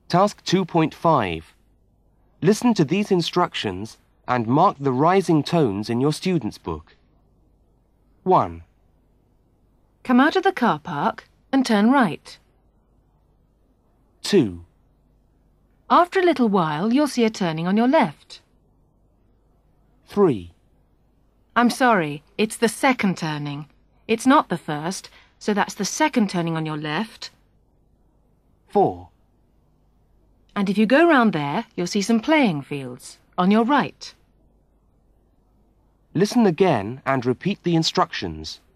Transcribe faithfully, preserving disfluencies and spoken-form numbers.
Task two point five. Listen to these instructions and mark the rising tones in your student's book. one. Come out of the car park and turn right. two. After a little while, you'll see a turning on your left. three. I'm sorry, it's the second turning. It's not the first, so that's the second turning on your left. four. And if you go round there, you'll see some playing fields on your right. Listen again and repeat the instructions.